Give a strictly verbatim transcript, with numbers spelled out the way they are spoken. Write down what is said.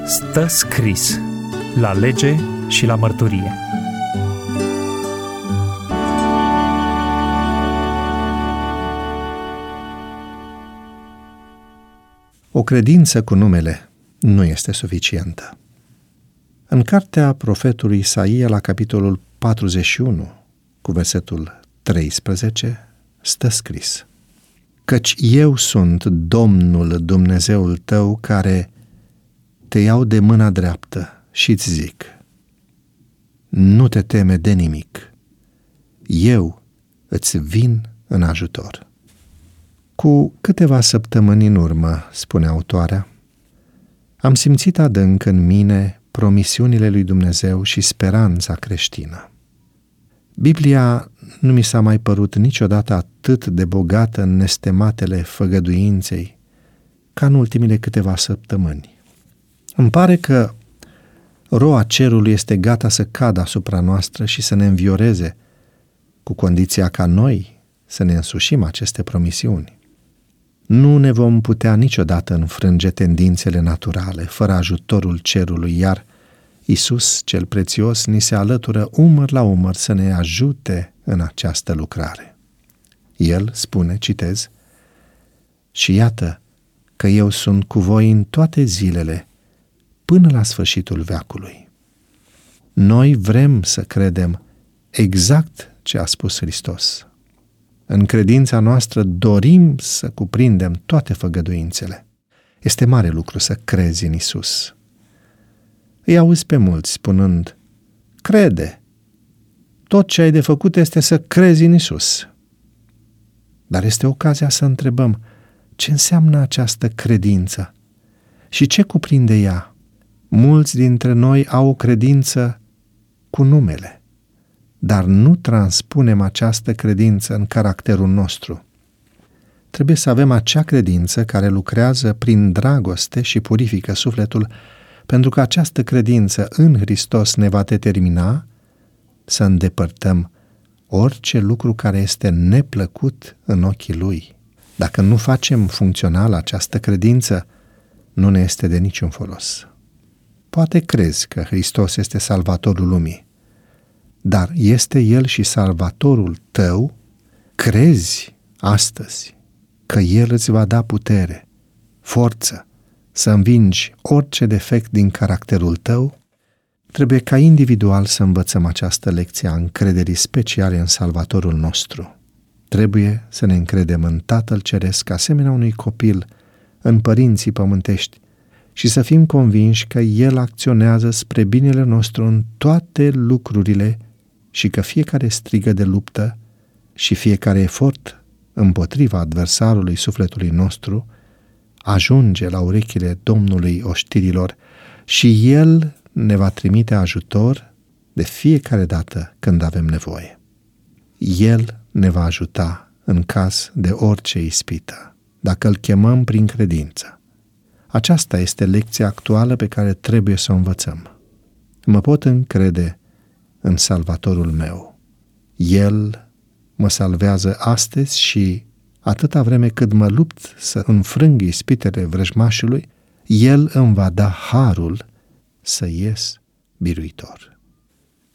Stă scris la lege și la mărturie. O credință cu numele nu este suficientă. În cartea profetului Isaia, la capitolul patruzeci și unu, cu versetul treisprezece, stă scris: Căci eu sunt Domnul Dumnezeul tău, care te iau de mâna dreaptă și îți zic: nu te teme de nimic, eu îți vin în ajutor. Cu câteva săptămâni în urmă, spune autoarea, am simțit adânc în mine promisiunile lui Dumnezeu și speranța creștină. Biblia nu mi s-a mai părut niciodată atât de bogată în nestematele făgăduinței ca în ultimile câteva săptămâni. Îmi pare că roa cerului este gata să cadă asupra noastră și să ne învioreze, cu condiția ca noi să ne însușim aceste promisiuni. Nu ne vom putea niciodată înfrânge tendințele naturale fără ajutorul cerului, iar Iisus cel prețios ni se alătură umăr la umăr să ne ajute în această lucrare. El spune, citez: și iată că eu sunt cu voi în toate zilele, până la sfârșitul veacului. Noi vrem să credem exact ce a spus Hristos. În credința noastră dorim să cuprindem toate făgăduințele. Este mare lucru să crezi în Iisus. Îi auzi pe mulți spunând: crede, tot ce ai de făcut este să crezi în Iisus. Dar este ocazia să întrebăm: ce înseamnă această credință și ce cuprinde ea? Mulți dintre noi au o credință cu numele, dar nu transpunem această credință în caracterul nostru. Trebuie să avem acea credință care lucrează prin dragoste și purifică sufletul, pentru că această credință în Hristos ne va determina să îndepărtăm orice lucru care este neplăcut în ochii Lui. Dacă nu facem funcțională această credință, nu ne este de niciun folos. Poate crezi că Hristos este salvatorul lumii, dar este El și salvatorul tău? Crezi astăzi că El îți va da putere, forță, să învingi orice defect din caracterul tău? Trebuie ca individual să învățăm această lecție a încrederii speciale în salvatorul nostru. Trebuie să ne încredem în Tatăl Ceresc, asemenea unui copil, în părinții pământești, și să fim convinși că El acționează spre binele nostru în toate lucrurile și că fiecare strigă de luptă și fiecare efort împotriva adversarului sufletului nostru ajunge la urechile Domnului oștirilor și El ne va trimite ajutor de fiecare dată când avem nevoie. El ne va ajuta în caz de orice ispită, dacă Îl chemăm prin credință. Aceasta este lecția actuală pe care trebuie să o învățăm. Mă pot încrede în Salvatorul meu. El mă salvează astăzi și, atâta vreme cât mă lupt să înfrâng ispitele vrăjmașului, El îmi va da harul să ies biruitor.